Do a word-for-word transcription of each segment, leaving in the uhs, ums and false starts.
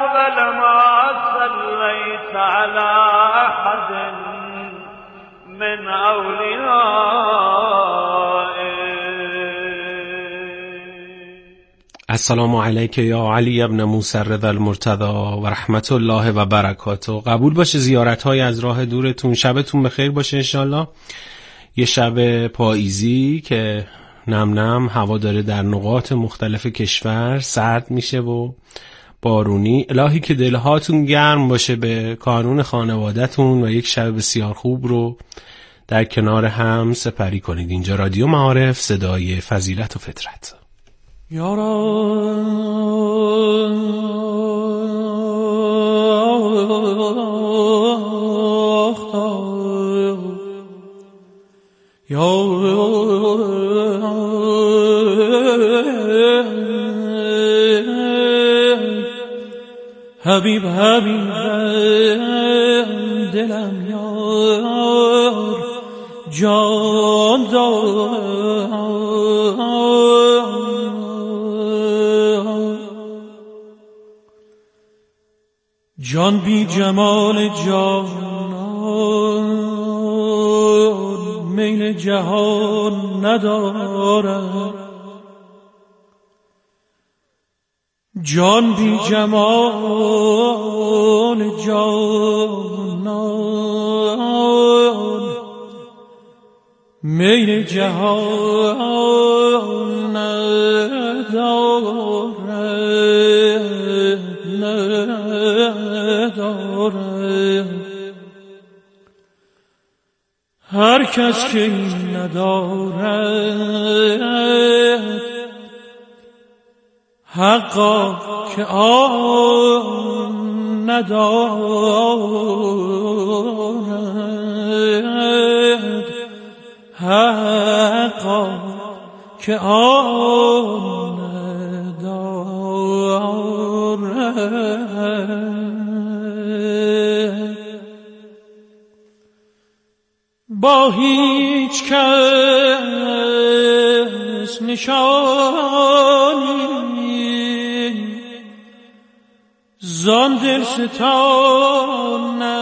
أفضل ما صليت على أحد من السلام علیک یا علی ابن موسی رضا المرتضی و رحمت الله و برکاته. قبول باشه زیارت‌های از راه دورتون. شبتون بخیر باشه انشالله. یه شب پاییزی که نم نم هوا داره در نقاط مختلف کشور سرد میشه و بارونی. الهی که دلهاتون گرم باشه به کانون خانواده‌تون و یک شب بسیار خوب رو در کنار هم سپری کنید. اینجا رادیو معارف، صدای فضیلت و فطرت. یا را یا حبیب حبیب دلم یار جان دار جان بی جمال جانان میل جهان ندارد. جان بی جمال جانان میل جهان ندارد ندارد. هر کس که ندارد حقا که آن ندارد حقا که آن ندارد. با هیچ کس نشانی زان دلستان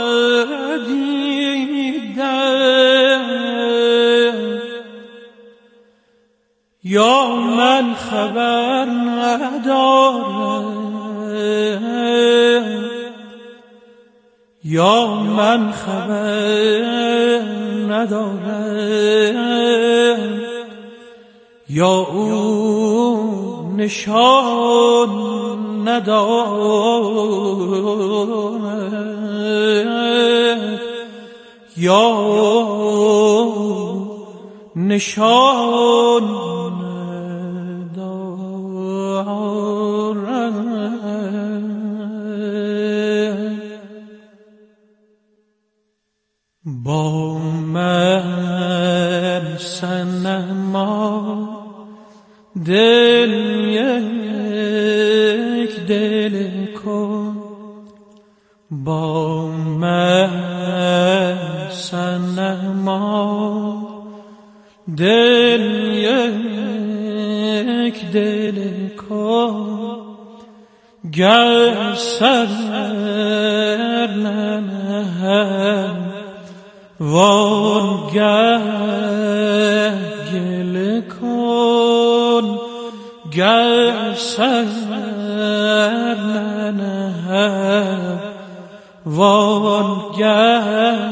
ندیدم، یا من خبر ندارم یا من خبر ندارم یا او نشان ندارد یا نشان ندارد. با من صنما دل یک دل کن، با من صنما دل یک دل کن، گر سر ننهم وانگه گل کن، گر سر ننهم وانگه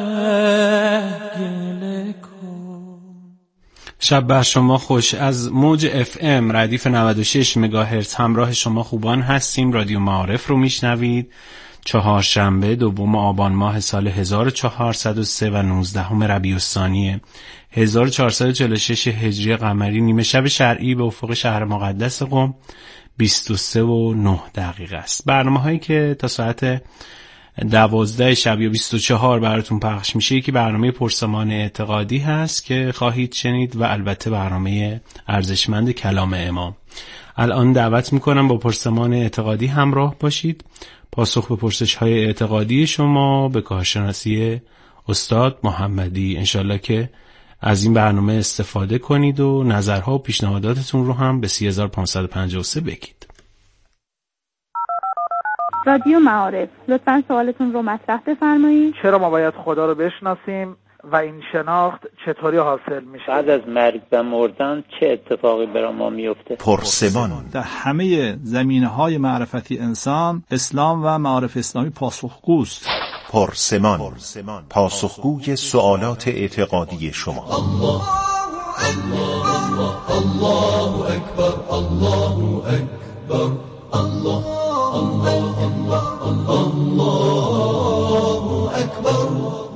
گل کن. شب بر شما خوش. از موج اف ام ردیف نود و شش مگاهرتز همراه شما خوبان هستیم. رادیو معارف رو میشنوید. چهارشنبه دوم آبان ماه سال هزار و چهارصد و سه و نوزدهم ربیع الثانی هزار و چهارصد و چهل و شش هجری قمری، نیمه شب شرعی به افق شهر مقدس قم، بیست و سه و نه دقیقه است. برنامه هایی که تا ساعت دوازده شب یا بیست و چهار براتون پخش میشه، یکی برنامه پرسمان اعتقادی هست که خواهید شنید و البته برنامه ارزشمند کلام امام. الان دعوت میکنم با پرسمان اعتقادی همراه باشید. پاسخ به پرسش های اعتقادی شما به کارشناسی استاد محمدی. انشالله که از این برنامه استفاده کنید و نظرها و پیشنهاداتتون رو هم به سی و پانصد و پنجاه و سه بگید. رادیو معارف، لطفاً سوالتون رو مطرح بفرمایید. چرا ما باید خدا رو بشناسیم و این شناخت چطوری حاصل میشه؟ بعد از مرگ و مردن چه اتفاقی برای ما میفته؟ پرسبان. در همه زمینه‌های معرفتی انسان، اسلام و معارف اسلامی پاسخگوست. پرسمان، پاسخگوی سوالات اعتقادی شما. الله الله الله اکبر، الله اکبر، الله الله الله الله اکبر،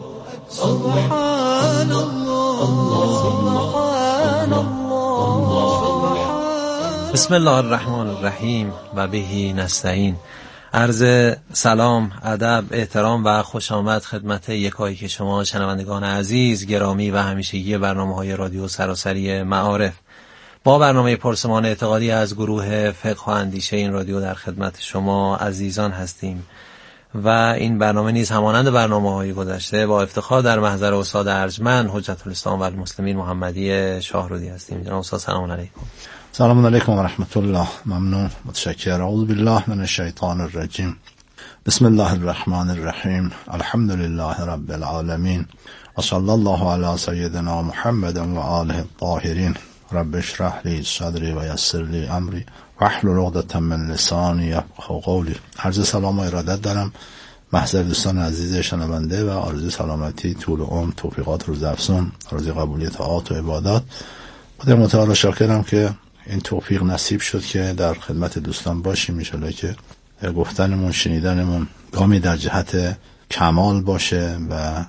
سبحان الله سبحان الله. بسم الله الرحمن الرحیم و بهی نستعین. عرض سلام، ادب، احترام و خوش آمد خدمت یکایی که شما شنوندگان عزیز، گرامی و همیشگی برنامه‌های رادیو سراسری معارف. با برنامه پرسمان اعتقادی از گروه فقه و اندیشه این رادیو در خدمت شما عزیزان هستیم و این برنامه نیز همانند برنامه‌های گذشته با افتخار در محضر استاد ارجمند حجت الاسلام و المسلمین محمدی شاهرودی هستیم. جناب استاد سلام علیکم. سلام علیکم و رحمت الله. ممنون، متشکرم. اعوذ بالله من الشیطان الرجیم. بسم الله الرحمن الرحیم. الحمد لله رب العالمین و صلی الله علی سیدنا محمد و آله الطاهرین. رب اشرح لی صدری و یسر لی امری واحلل عقدة من لسانی یفقهوا قولی. عرض سلام و ارادت دارم محضر دوستان عزیز شنونده و آرزوی سلامتی، طول عمر، توفیقات روزافزون، آرزوی قبولیت طاعات و عبادات. خدای متعال شاکرم که این توفیق نصیب شد که در خدمت دوستان باشیم. ان شاءالله که گفتنمون، شنیدنمون گامی در جهت کمال باشه و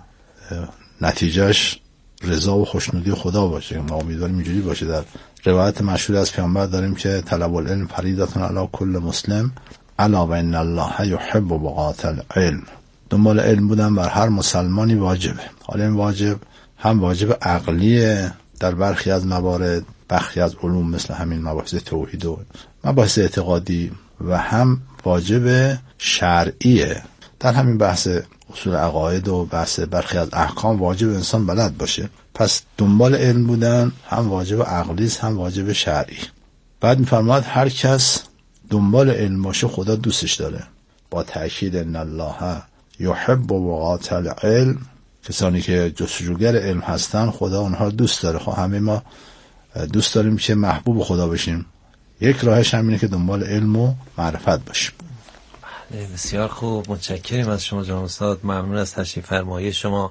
نتیجهش رضا و خوشنودی خدا باشه. ما امیدواریم اینجوری باشه. در روایت مشهور از پیامبر داریم که طلب العلم فریضة علی کل مسلم الا و ان الله یحب بقاة العلم. دنبال علم بودن بر هر مسلمانی واجبه. حالا این واجب هم واجب عقلیه در برخی از موارد، برخی از علوم مثل همین مباحث توحید و مباحث اعتقادی، و هم واجب شرعیه در همین بحث اصول عقاید و بحث برخی از احکام واجب انسان بلد باشه. پس دنبال علم بودن هم واجب عقلی است هم واجب شرعی. بعد می‌فرماد هر کس دنبال علم باشه خدا دوستش داره. با تأکید ان الله یحب وقاة العلم. کسانی که جستجوگر علم هستن خدا اونها دوست داره. خب همه ما دوست داریم که محبوب خدا بشیم. یک راهش همینه که دنبال علم و معرفت باشیم. بسیار خوب، متشکریم از شما جناب استاد. ممنون از تشریف فرمایی شما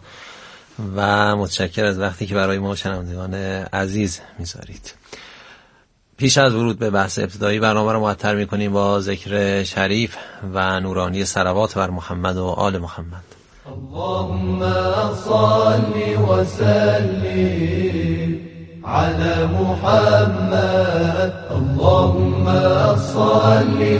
و متشکر از وقتی که برای ما شنوندگان عزیز میذارید. پیش از ورود به بحث ابتدایی برنامه رو معطر میکنیم با ذکر شریف و نورانی صلوات بر محمد و آل محمد. اللهم صل وسلم على محمد. اللهم صل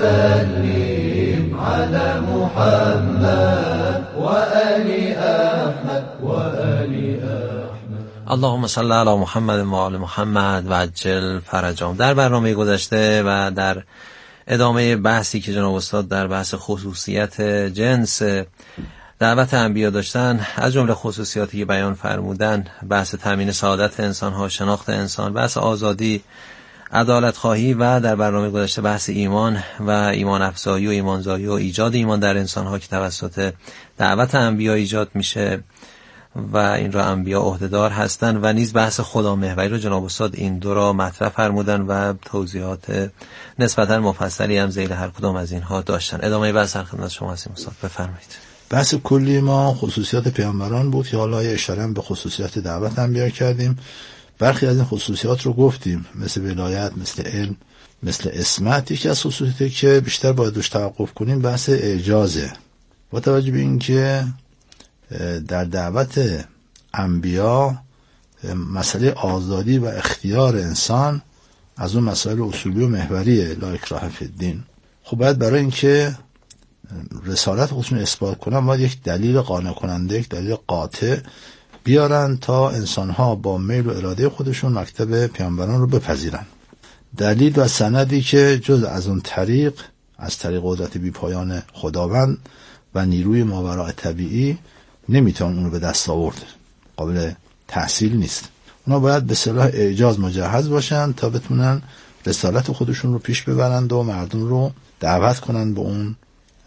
وسلم على محمد وآل أحمد وآل أحمد. اللهم صل علی محمد و آل محمد و عجل فرجهم. در برنامه گذشته و در ادامه بحثی که جناب استاد در بحث خصوصیت جنس دعوت انبیا داشتن، از جمله خصوصیاتی که بیان فرمودن، بحث تامین سعادت انسان ها، شناخت انسان، بحث آزادی، عدالت خواهی و در برنامه گذشته بحث ایمان و ایمان افزایی و ایمانزایی و ایجاد ایمان در انسان ها که توسط دعوت انبیا ایجاد میشه و این را انبیا عهده‌دار هستن، و نیز بحث خدا محوری رو جناب استاد این دو را مطرح فرمودن و توضیحات نسبتا مفصلی هم ذیل هر کدام از اینها داشتن. ادامه بحث در خدمت شما هستیم استاد، بفرمایید. بحث کلی ما خصوصیات پیامبران بود که حالا یه اشاره به خصوصیات دعوت انبیا کردیم. برخی از این خصوصیات رو گفتیم، مثل ولایت، مثل علم، مثل اسمت. یکی از خصوصیاتی که بیشتر باید روش توقف کنیم بحث اعجازه. با توجه به اینکه در دعوت انبیا مسئله آزادی و اختیار انسان از اون مسائل اصولی و محوریه، لا اکراه فی الدین. خب باید برای اینکه رسالت خودشون اثبات کنن باید یک دلیل قانع کننده، یک دلیل قاطع بیارن تا انسانها با میل و اراده خودشون مکتب پیامبران رو بپذیرن. دلیل و سندی که جز از اون طریق، از طریق قدرت بی پایان خداوند و نیروی ماوراء طبیعی نمیتونن اونو به دست آورد، قابل تحصیل نیست. اونا باید به صلاح اعجاز مجهز باشن تا بتونن رسالت خودشون رو پیش ببرند و مردم رو دعوت کنن به اون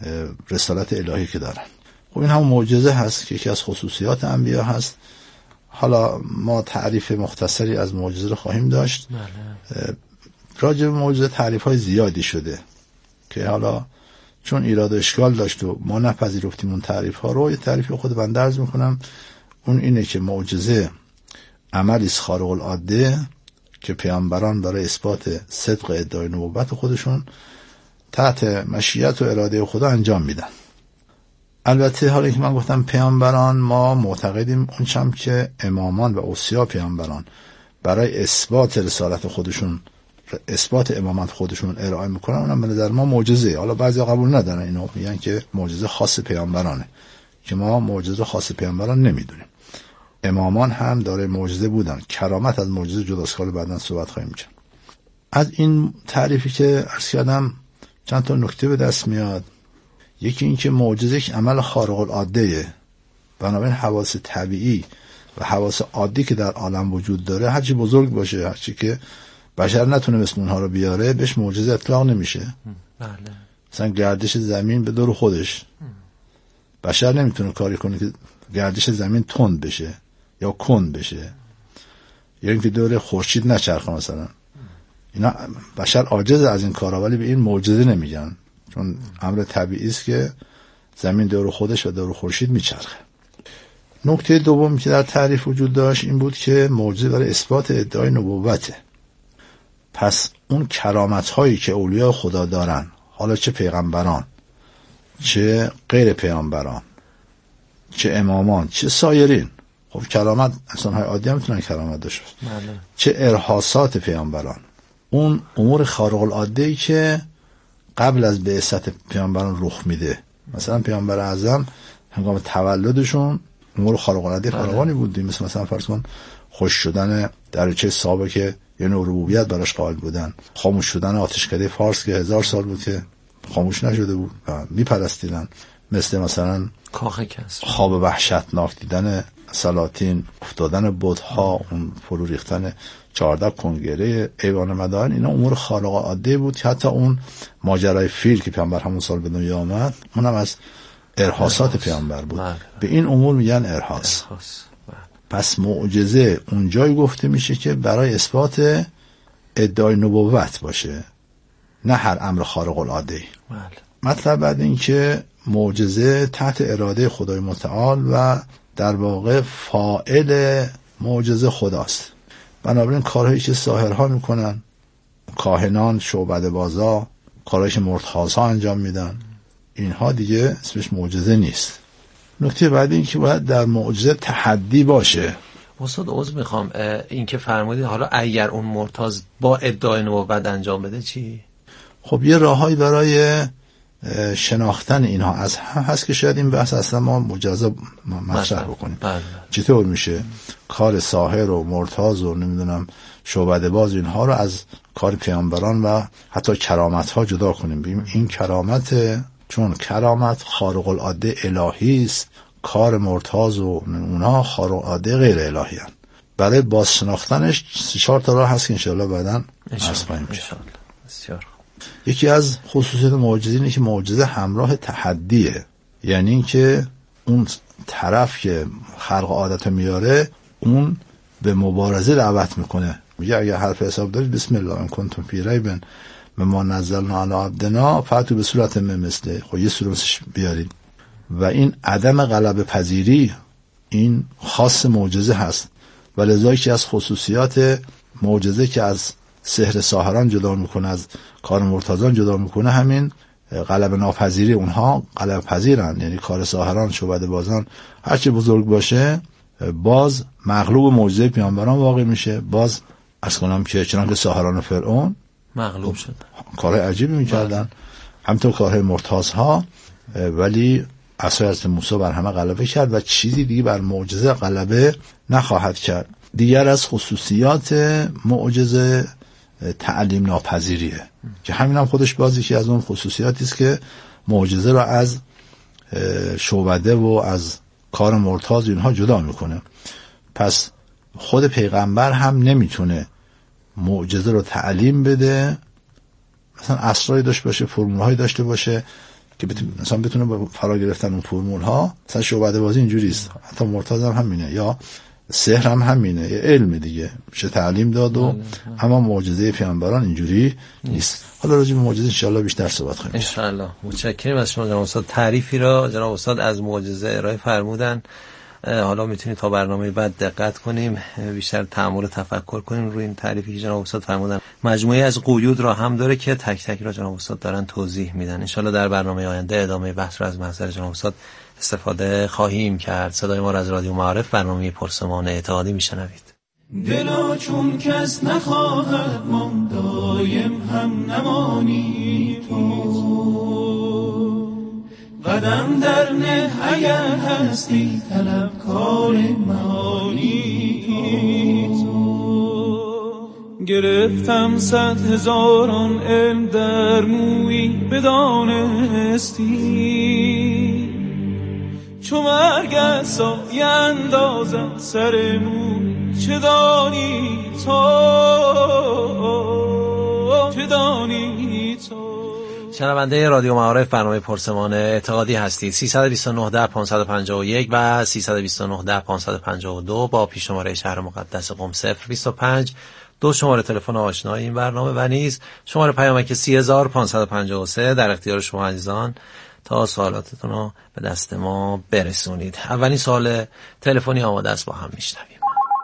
رسالت الهی که دارن. خب این هم معجزه هست که یکی از خصوصیات انبیا هست. حالا ما تعریف مختصری از معجزه رو خواهیم داشت. بله. راجع به معجزه تعریف های زیادی شده که حالا چون ایراد و اشکال داشت و ما نپذیرفتیم اون تعریف ها رو، یه تعریف خود بنده عرض میکنم. اون اینه که معجزه عملی است خارق العاده که پیامبران برای اثبات صدق ادعای نبوت خودشون تحت مشیت و اراده خدا انجام میدن. البته حالا که من گفتم پیامبران، ما معتقدیم اون چم که امامان و اوصیا پیامبران برای اثبات رسالت خودشون، اثبات امامت خودشون ارائه میکنن، اونم به نظر ما معجزه. حالا بعضی قبول ندارن اینو، میگن که معجزه خاص پیامبرانه، که ما معجزه خاص پیامبران نمیدونیم. امامان هم داره معجزه بودن، کرامت از معجزه جداست که بعداً صحبت خواهیم کرد. از این تعریفی که عرض کردم چند تا نکته به دست میاد. یکی این که معجزه یک عمل خارق العاده، بنابراین حواس طبیعی و حواس عادی که در عالم وجود داره هرچی بزرگ باشه، هرچی که بشر نتونه مثل اونها رو بیاره، بهش معجزه اطلاق نمیشه. بله. مثلا گردش زمین به دور خودش، بشر نمیتونه کاری کنه که گردش زمین تند بشه یا کند بشه، یا اینکه دور خورشید نچرخه مثلا. اینا بشر عاجز از این کارا، ولی به این معجزه نمیگن، چون امر طبیعی است که زمین دور خودش و دور خورشید میچرخه. نکته دومی که در تعریف وجود داشت این بود که معجزه برای اثبات ادعای نبوته. پس اون کرامت هایی که اولیاء خدا دارن، حالا چه پیغمبران، چه غیر پیغمبران، چه امامان، چه سایرین، خب کرامت انسان های عادی هم میتونن کرامت داشته باشن، چه ارهاصات پیغمبران، اون امور خارق العاده ای که قبل از بعثت پیامبران رخ میده. مثلا پیامبر اعظم هنگام تولدشون امور خارق العاده فراوانی بود، مثل مثلا فرض کن خوش شدن دریچه صحابه که یعنی ربوبیت براش قائل بودن، خاموش شدن آتشکده فارس که هزار سال بود که خاموش نشده بود و میپرستیدن، مثل مثلا کاخ کسر، خواب وحشتناک دیدن سلاطین، افتادن بت‌ها، اون فرو ریختن چهارده کنگره ایوان مدائن. اینا امور خارق العاده بود که حتی اون ماجرای فیل که پیامبر همون سال به دنیا آمد، اونم از ارهاصات پیامبر بود. بله. به این امور میگن ارهاس. بله. پس معجزه اونجای گفته میشه که برای اثبات ادعای نبوت باشه، نه هر امر خارق العاده. بله. مطلب بعد این که معجزه تحت اراده خدای متعال و در واقع فاعل معجزه خداست. بنابراین کارهایی که ساحرها میکنن، کاهنان، شعبده بازا، کارهایی که مرتازها انجام میدن، اینها دیگه اسمش معجزه نیست. نکته بعدی این که باید در معجزه تحدی باشه. استاد عذر میخوام، این که فرمودید حالا اگر اون مرتاز با ادعای نبوت انجام بده چی؟ خب یه راههایی برای شناختن اینها از هم هست که شاید این بحث اصلا ما مجزا مطرح بکنیم. بله. چطور میشه کار ساحر و مرتاز و نمیدونم شعبده باز اینها رو از کار پیامبران و حتی کرامت ها جدا کنیم؟ بیم این کرامت، چون کرامت خارق العاده الهی است، کار مرتاز و اونها خارق العاده غیر الهی هستند. برای باز شناختنش چهار تا راه هست که انشاءالله بعداً عرض خواهیم کرد. بسیار. یکی از خصوصیات معجزه اینه که معجزه همراه تحدیه، یعنی اینکه اون طرف که خلق عادت میاره اون به مبارزه دعوت میکنه، میگه اگه حرف حساب دارید بسم الله ان کنتم فی ریب مما نزلنا علی عبدنا فاتوا به صورت مثل، خب یه صورتش بیارید. و این عدم غلبه پذیری این خاص معجزه هست و لذا که از خصوصیات معجزه که از سحر ساحران جدا میکنه، از کار مرتضان جدا میکنه، همین غلبه ناپذیری. اونها غلبه پذیرن، یعنی کار ساحران، شعبده بازان هرچی بزرگ باشه باز مغلوب معجزه پیامبران واقع میشه. باز از کنم که چنانکه ساحران فرعون مغلوب شد، کارهای عجیبی میکردن، همینطور کارهای مرتازها، ولی عصای حضرت موسی بر همه غلبه کرد و چیزی دیگه بر معجزه غلبه نخواهد کرد. دیگر از خصوصیات معجزه تعلیم ناپذیریه که همین هم خودش بازی که از اون خصوصیاتی است که معجزه را از شعبده و از کار مرتاز اینها جدا میکنه. پس خود پیغمبر هم نمیتونه معجزه رو تعلیم بده، مثلا اسراری داشته باشه، فرمولهایی داشته باشه که بتونه انسان بتونه با فرا گرفتن اون فرمول ها. مثلا شعبده بازی اینجوری است، حتی مرتضی هم همینه، یا سحر هم همینه، یه علم دیگه میشه تعلیم داد و اما معجزه پیامبران اینجوری نیست. حالا راجع به معجزه ان شاء الله بیشتر صحبت کنیم. ان شاء الله. متشکرم از شما جناب استاد. تعریفی را جناب استاد از معجزه ارائه فرمودن. حالا میتونید تا برنامه بعد دقت کنیم، بیشتر تأمل و تفکر کنیم روی این تعریفی که جناب استاد فرمودن. مجموعه از قیود را هم داره که تک تک را جناب استاد دارن توضیح میدن. ان شاء الله در برنامه آینده ادامه بحث را از محضر جناب استاد استفاده خواهیم کرد. صدای ما را از رادیو معارف برنامه پرسمان اعتقادی میشنوید. دلا چون کس نخواهد ما دایم هم نمانی تو، قدم در نه اگر هستی طلبکار معانی تو. گرفتم صد هزاران علم در مویی بدانستی، چو مرگ سایه اندازد سر موی چه دانی تو، چه دانی تو. شنونده رادیو معارف برنامه پرسمان اعتقادی هستید. سیصد و بیست و نه ده پانصد و پنجاه و یک و سیصد و بیست و نه ده پانصد و پنجاه و دو با پیش شماره شهر مقدس قم صفر بیست و پنج دو شماره تلفن آشنای این برنامه و نیز شماره پیامک سی هزار و پانصد و پنجاه و سه در اختیار شما عزیزان تا سوالاتتون رو به دست ما برسونید. اولین سوال تلفنی آماده است، با هم میشنویم.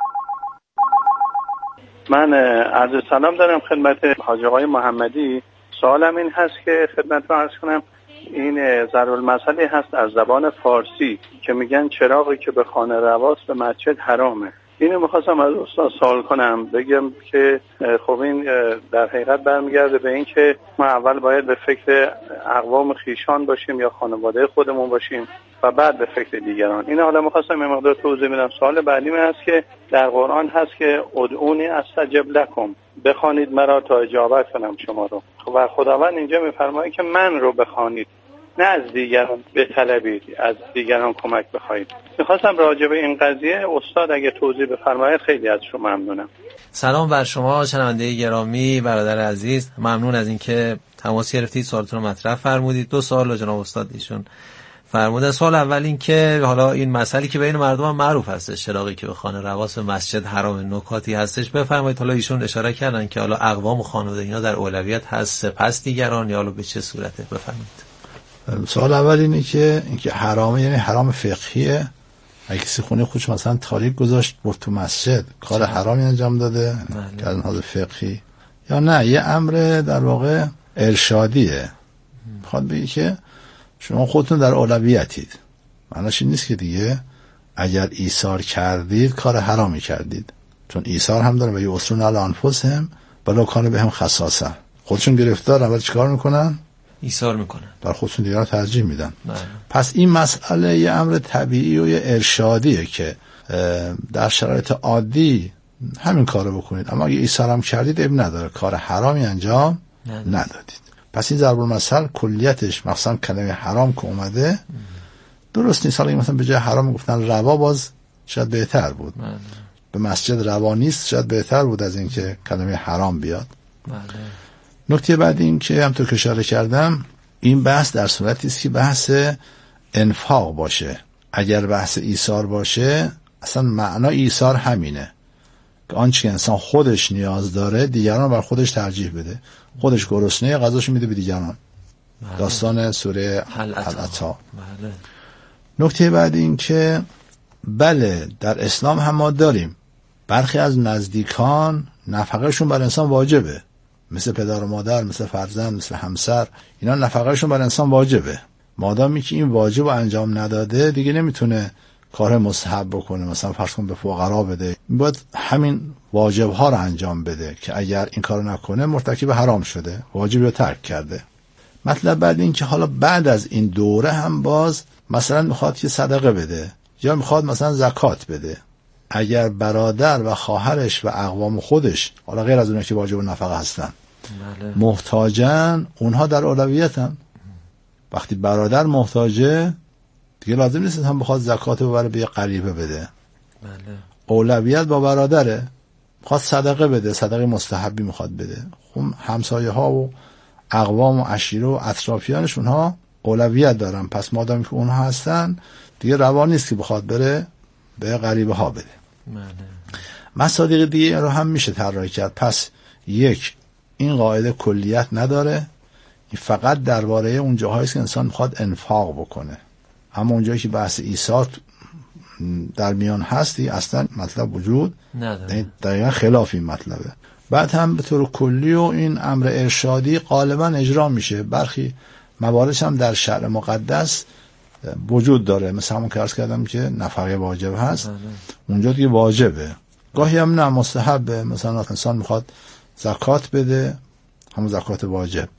من عرض سلام دارم خدمت حاج آقای محمدی. سوالم این هست که خدمت رو عرض کنم، این ضرب‌المثلی هست از زبان فارسی که میگن چراغی که به خانه رواست به مسجد حرامه. اینو میخواستم از استاد سوال کنم، بگم که خب این در حقیقت برمیگرده به این که ما اول باید به فکر اقوام خیشان باشیم یا خانواده خودمون باشیم و بعد به فکر دیگران. این حالا میخواستم یه مقدار توضیح بدم. سوال بعدی من هست که در قرآن هست که ادعونی استجب لکم، بخوانید مرا تا اجابت کنم شما رو، و خداوند اینجا میفرماید که من رو بخوانید، نه از دیگران بطلبید، از دیگران کمک بخواید. میخواستم راجع به این قضیه استاد اگه توضیح بفرمایید خیلی از شما ممنونم. سلام بر شما شنونده گرامی، برادر عزیز، ممنون از اینکه تماس گرفتید، سوالتون رو مطرح فرمودید. دو سوال رو جناب استاد ایشون فرمودن. سوال اول این که حالا این مسئله که بین مردم هم معروف هستش، چراغی که به خانه رواس به مسجد حرام، نکاتی هستش بفرمایید. حالا ایشون اشاره کردن که حالا اقوام و خانواده اینا در اولویت هست پس دیگران، یا حالا به چه صورته؟ بفرمایید. سوال اول اینه که اینکه حرامه یعنی حرام فقهیه. اگه کسی خونه خودش مثلا تاریک گذاشت برد تو مسجد، کار حرامی انجام داده که از نظر فقهی، یا نه یه امر در واقع ارشادیه، میخواد بگه که شما خودتون در اولویتید. معناش این نیست که دیگه اگر ایثار کردید کار حرامی کردید، چون ایثار هم داره و یسرون علی انفسهم ولو کان بهم خصاصه. خودشون گرفتار اول چیکار میکنن؟ ایثار میکنن، در خودشون دیگران ترجیح میدن. پس این مسئله یه امر طبیعی و یه ارشادیه که در شرایط عادی همین کارو بکنید، اما اگه ایثار هم کردید اب نداره، کار حرامی انجام ندادید. ندادید. پس این ضرب المثل کلیتش مثلا کلمه حرام که اومده درست نیست. حالا مثلا به جای حرام گفتن روا باز شاید بهتر بود. بله. به مسجد روا نیست شاید بهتر بود از اینکه کلمه حرام بیاد. بله. نکته بعد این که همونطور که اشاره کردم این بحث در صورتی است که بحث انفاق باشه. اگر بحث ایثار باشه اصلا معنا ایثار همینه که آنچه که انسان خودش نیاز داره دیگران بر خودش ترجیح بده. خودش گرسنه غذاشو میده به دیگران. بله. داستان سوره العطا. بله. نکته بعد این که بله در اسلام هم ما داریم برخی از نزدیکان نفقهشون بر انسان واجبه، مثل پدر و مادر، مثل فرزند، مثل همسر، اینا نفقهشون بر انسان واجبه. مادامی که این واجب رو انجام نداده دیگه نمیتونه کار مستحب بکنه، مثلا فرض کن به فقرا بده، باید همین واجب ها رو انجام بده که اگر این کارو نکنه مرتکب حرام شده، واجب رو ترک کرده. مطلب بعد این که حالا بعد از این دوره هم باز مثلا میخواد که صدقه بده یا میخواد مثلا زکات بده، اگر برادر و خواهرش و اقوام خودش، حالا غیر از اونها که واجب نفقه هستن، بله. محتاجن، اونها در اولویتن. وقتی برادر محتاجه دیگه لازم نیست هم بخواد زکات ببره به غریبه بده. بله. اولویت با برادره، میخواد صدقه بده، صدقه مستحبی میخواد بده، خب همسایه ها و اقوام و عشیره و اطرافیانش اونها اولویت دارن، پس مادامی که اونها هستن دیگه روا نیست که بخواد بره به غریبه ها بده. مصادیق دیگه رو هم میشه طراحی کرد. پس یک، این قاعده کلیت نداره، این فقط درباره اون جاهایی که انسان میخواد انفاق بکنه. اما اونجایی که بحث ایثار در میان هستی اصلا مطلب وجود نداره، دقیقا خلاف این مطلبه. بعد هم به طور کلی و این امر ارشادی غالبا اجرا میشه، برخی مواردش هم در شرع مقدس وجود داره، مثل همون که عرض کردم که نفقه واجب هست، اونجا دیگه واجبه. گاهی هم نه مستحبه، مثلا انسان میخواد زکات بده، همون زکات واجب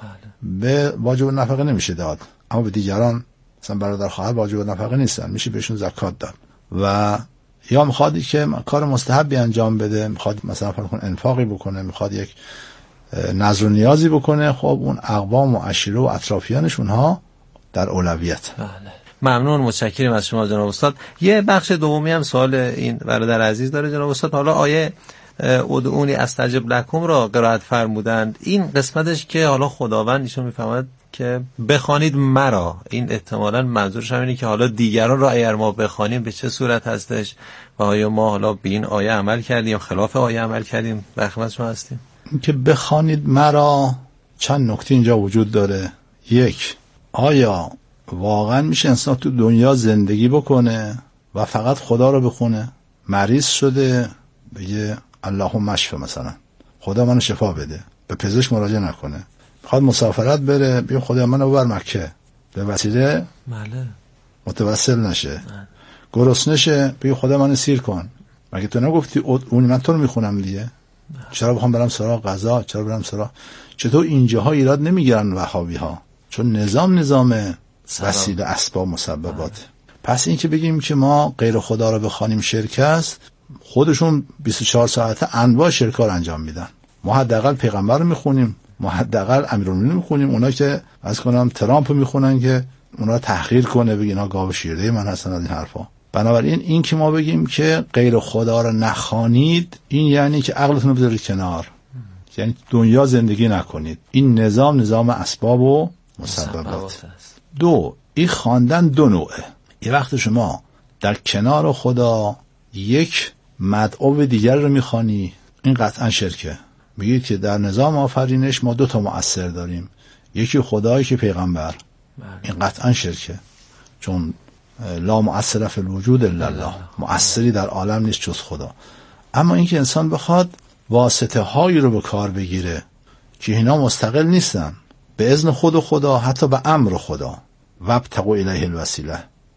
به واجب نفقه نمیشه داد، اما به دیگران مثلا برادر خواهر واجب نفقه نیستن، میشه بهشون زکات داد. و یا میخوادی که کار مستحبی انجام بده، میخواد مثلا فرض کن انفاقی بکنه، میخواد یک نظر و نیازی بکنه، خب اون اقوام و عشیره و اطرافیانش اونها در اولویت. بله. ممنون، متشکرم از شما جناب استاد. یه بخش دومی هم سوال این برادر عزیز داره جناب استاد. حالا آیه ادعونی استجب لکم را قرائت فرمودند، این قسمتش که حالا خداوند ایشون میفهمد که بخوانید مرا، این احتمالاً منظورش همینه که حالا دیگران را اگر ما بخوانیم به چه صورت هستش و آیا ما حالا به این آیه عمل کردیم خلاف آیه عمل کردیم؟ به خدمت شما هستیم. که بخوانید مرا چند نکته اینجا وجود داره. یک، آیا واقعا میشه انسان تو دنیا زندگی بکنه و فقط خدا رو بخونه؟ مریض شده بگه اللهم اشف، مثلا خدا منو شفا بده، به پزشک مراجعه نکنه. میخواد مسافرت بره بگه خدا منو ببر مکه، به وسیله بله متوسل نشه. گرسنه شه بگه خدا منو سیر کن، مگه تو نگفتی اون من تو رو میخونم دیگه؟ چرا بخوام برم سراغ غذا؟ چرا برم سراغ؟ چطور اینجاها ایراد نمیگیرن وهابی ها؟ چون نظام نظام وسیله اسباب مسببات. پس این که بگیم که ما غیر خدا رو بخوانیم شرک است، خودشون بیست و چهار ساعته انواع شرکار انجام میدن. ما حداقل پیغمبر رو میخونیم، ما حداقل امیرالمومنین میخونیم، اونا که از کنم ترامپ میخونن که اونا تحقیر کنه، بگین ها گاو شیرده من هستن از این حرفا. بنابراین این که ما بگیم که غیر خدا رو نخوانید، این یعنی که عقلتون رو بذارید کنار، یعنی دنیا زندگی نکنید. این نظام نظام اسباب و مسببات. دو، این خواندن دو نوعه. یه وقت شما در کنار خدا یک مدعو دیگر رو میخوانی، این قطعا شرکه. میگید که در نظام آفرینش ما دو تا مؤثر داریم، یکی خدایی که پیغمبر، این قطعا شرکه، چون لا مؤثر فی الوجود الا الله، مؤثری در عالم نیست جز خدا. اما اینکه انسان بخواد واسطه هایی رو به کار بگیره که اینا مستقل نیستن، به اذن خود و خدا، حتی به امر خدا، وابتغوا الیه الوسیله،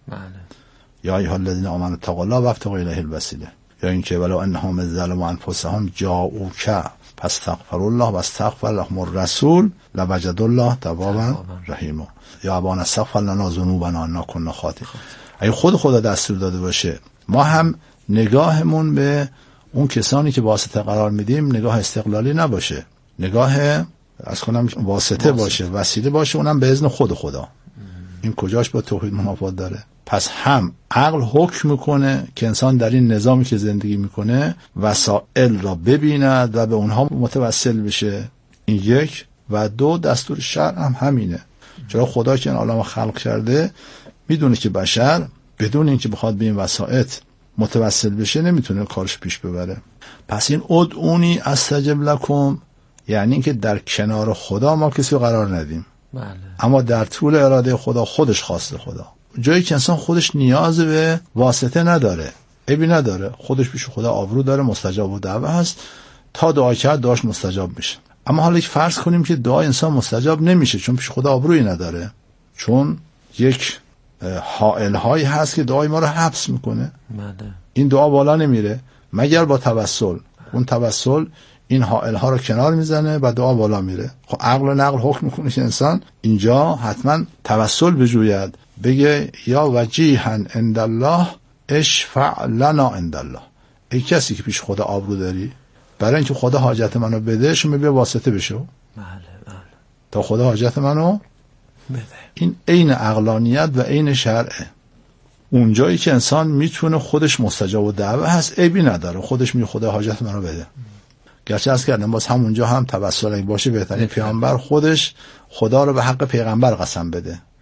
یا ایها الذین آمنوا اتقوا الله وابتغوا الیه الوسیله، یا اینکه ولو انهم ظلموا انفسهم جاءوک فاستغفروا الله واستغفر لهم الرسول لوجدوا الله توابا رحیما، یا ابانا استغفر لنا ذنوبنا انا كنا خاطئین. اگه خود خدا دستور داده باشه، ما هم نگاهمون به اون کسانی که واسطه قرار میدیم نگاه استقلالی نباشه، نگاه از کنم واسطه باشه، وسیله باشه، اونم به اذن خود خدا. این کجاش با توحید منافات داره؟ پس هم عقل حکم میکنه که انسان در این نظامی که زندگی میکنه وسائل را ببیند و به اونها متوسل بشه، این یک. و دو، دستور شرع هم همینه، چرا خدا که این عالم خلق کرده میدونه که بشر بدون اینکه بخواد به این وسائل متوسل بشه نمیتونه کارش پیش ببره. پس این ادعونی استجب لکم یعنی اینکه در کنار خدا ما کسی قرار ندیم، بله. اما در طول اراده خدا، خودش خواسته خدا، جایی که انسان خودش نیاز به واسطه نداره، عیبی نداره، خودش پیش خدا آبرو داره، مستجاب و دعوه هست، تا دعا کرد دعاش مستجاب میشه. اما حالا یک فرض کنیم که دعا انسان مستجاب نمیشه چون پیش خدا آبرویی نداره، چون یک حائل هایی هست که دعای ما رو حبس میکنه، بله. این دعا بالا نمیره مگر با توسل. اون توسل این حائل ها رو کنار میزنه و دعا بالا میره. خب عقل و نقل حکم میکنه که انسان اینجا حتما توسل بجوید، بگه یا وجیها عند الله اشفع لنا عند الله، ای کسی که پیش خدا آبرو داری، برای اینکه خدا حاجت منو بده شما بیا واسطه بشو، بله بله، تا خدا حاجت منو بده. این عین عقلانیت و عین شرعه. اونجایی که انسان میتونه خودش مستجاب و دعوه هست، عیبی نداره، خودش میگه خدا حاجت منو بده. گرچه از کردم باز همونجا هم توسل باشه بهترین. پیامبر خودش خدا رو به حق پیغمبر قسم بده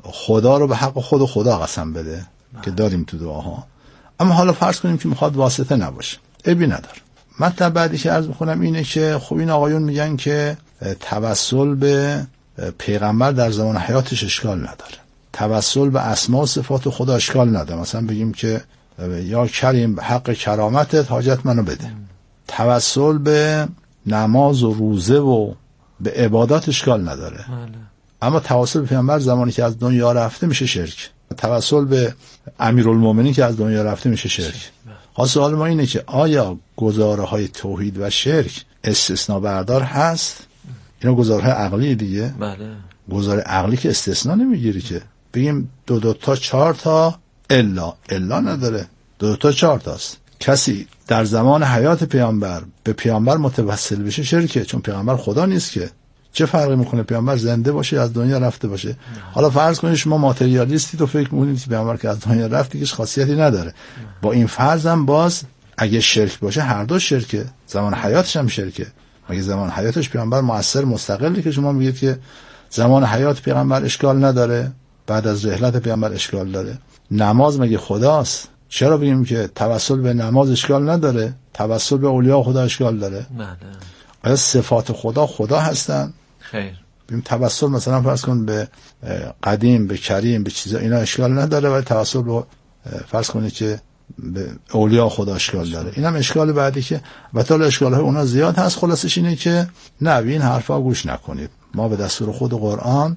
خدا رو به حق خود و خدا قسم بده که داریم تو دعاها. اما حالا فرض کنیم که میخواد واسطه نباشه، عیبی نداره. مطلب بعدی که عرض میکنم اینه که خب این آقایون میگن که توسل به پیغمبر در زمان حیاتش اشکال نداره، توسل به اسما و صفات خدا اشکال نداره. مثلا بگیم که یا کریم حق کرامتت حاجت منو بده. توسل به نماز و روزه و به عبادات اشکال نداره. اما توسل به پیغمبر زمانی که از دنیا رفته میشه شرک. توسل به امیرالمومنین که از دنیا رفته میشه شرک. خاص سوال ما اینه که آیا گزاره های توحید و شرک استثناء بردار هست؟ اینا گزاره های عقلی دیگه. بله. گزاره عقلی که استثناء نمیگیری که بگیم دو دو تا چهار تا الا الا نداره، دو دو تا چهار تاست. کسی در زمان حیات پیامبر به پیامبر متوسل بشه شرکه، چون پیامبر خدا نیست که. چه فرقی میکنه پیامبر زنده باشه از دنیا رفته باشه؟ نه. حالا فرض کنید شما ماتریالیستی تو فکر میکنید که پیامبر که از دنیا رفت دیگه خاصیتی نداره. نه. با این فرض هم باز اگه شرک باشه هر دو شرکه، زمان حیاتش هم شرکه. مگه زمان حیاتش پیامبر مؤثر مستقلی که شما میگید که زمان حیات پیامبر اشکال نداره، بعد از رحلت پیامبر اشکال داره؟ نماز مگه خداست؟ چرا بگیم که توسل به نماز اشکال نداره، توسل به اولیاء خدا اشکال داره؟ بله. آیا صفات خدا خدا هستن؟ خیر. ببین توسل مثلا فرض کن به قدیم، به کریم، به چیزا اینا اشکال نداره، ولی توسل به فرض کنید که به اولیاء خدا اشکال داره. اینم اشکال بعدی که البته اشکال‌های اونا زیاد هست. خلاصش اینه که نه این حرفا گوش نکنید. ما به دستور خود قرآن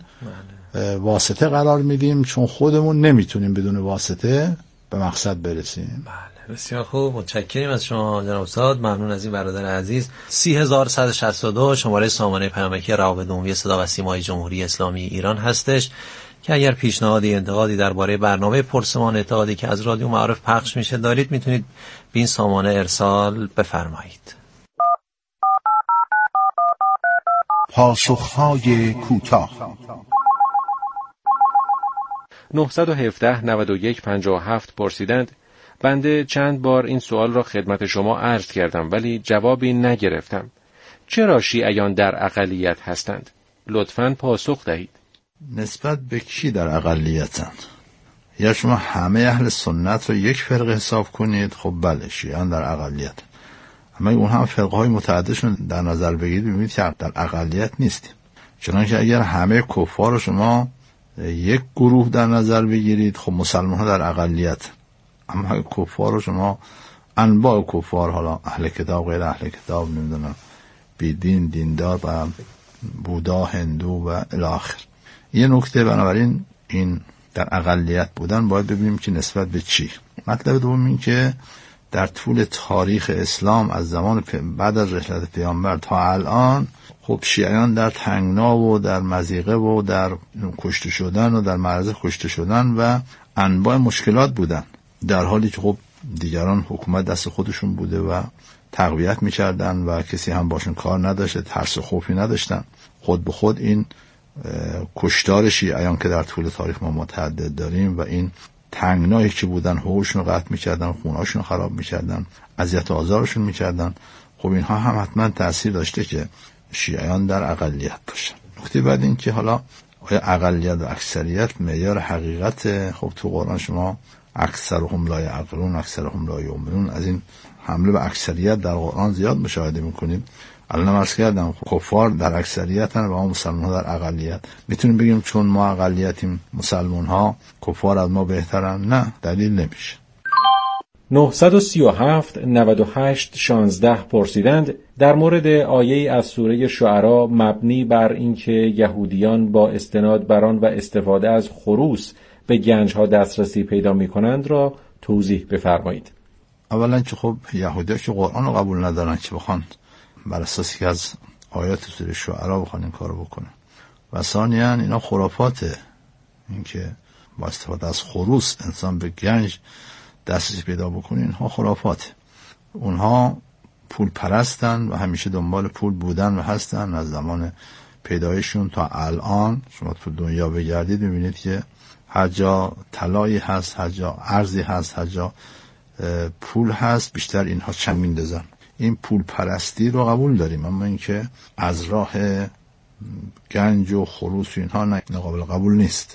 واسطه قرار میدیم، چون خودمون نمیتونیم بدون واسطه به مقصد برسیم. بله بسیار خوب، متشکریم از شما جناب استاد. ممنون از این برادر عزیز. سی هزار و صد و شصت و دو شماره سامانه پیامکی روابط عمومی صدا و سیمای جمهوری اسلامی ایران هستش که اگر پیشنهادی انتقادی درباره برنامه پرسمان اعتقادی که از رادیو معارف پخش میشه دارید میتونید به این سامانه ارسال بفرمایید. پاسخهای کوتاه. نهصد و هفده نود و یک پنجاه و هفت پرسیدند: بنده چند بار این سوال را خدمت شما عرض کردم ولی جوابی نگرفتم. چرا شیعیان در اقلیت هستند؟ لطفاً پاسخ دهید. نسبت به کی در اقلیتن؟ یا شما همه اهل سنت رو یک فرقه حساب کنید، خب بله شیعیان در اقلیت. اما اون هم فرقه های متعددشون در نظر بگیرید ببینید که در اقلیت نیستیم. چنانکه اگر همه کفار رو شما یک گروه در نظر بگیرید خب مسلمان ها در اقلیت. اما کفار رو شما انواع کفار، حالا اهل کتاب غیر اهل کتاب، نمیدونم بی دین، دیندار و بودا، هندو و الاخر. یه نکته بنابراین این در اقلیت بودن باید ببینیم که نسبت به چی. مطلب دوم این که در طول تاریخ اسلام از زمان بعد از رحلت پیامبر تا الان خب شیعیان در تنگنا و در مضیقه و در کشته شدن و در معرض کشته شدن و انواع مشکلات بودن، در حالی که خب دیگران حکومت دست خودشون بوده و تقویت میکردن و کسی هم باشون کار نداشته، ترس و خوفی نداشتن. خود به خود این کشتار شیعیان که در طول تاریخ ما متعدد داریم و این تنگنایی که بودن حقوقشون رو قطع میکردن، خونهاشون رو خراب میکردن، اذیت و آزارشون میکردن، خب اینها هم حتما تأثیر داشته که شیعیان در اقلیت باشن. نکته بعد این که حالا آیا اقلیت و اکثریت معیار حقیقت؟ خب تو قرآن شما اکثرهم لا یعقلون، اکثرهم لا یؤمنون، از این حمله به اکثریت در قرآن زیاد مشاهده میکنید. الان عرض کردم کفار در اکثریتن و ما مسلمان ها در اقلیت. میتونیم بگیم چون ما اقلیتیم مسلمان ها کفار از ما بهترن؟ نه، دلیل نمیشه. نهصد و سی و هفت نود و هشت شانزده پرسیدند: در مورد آیه از سوره شعرا مبنی بر اینکه یهودیان با استناد بر آن و استفاده از خروس به گنجها دسترسی پیدا می‌کنند را توضیح بفرمایید. اولا که خب یهودی‌ها که قرآن رو قبول ندارن که بخوان بر اساسی که از آیات سوره شعرا بخوان این کارو بکنن، و ثانیاً اینا خرافاته، اینکه با استفاده از خروس انسان به گنج دسترسی پیدا بکنه، اینها خرافاته. اونها پول پرستن و همیشه دنبال پول بودن و هستن از زمان پیدایشون تا الان. شما تو دنیا بگردید می‌بینید که هر جا طلایی هست، هر جا ارزی هست، هر جا پول هست، بیشتر اینها چنگ میندازن. این پول پرستی رو قبول داریم، اما اینکه از راه گنج و خروس و اینها نه، قابل قبول نیست.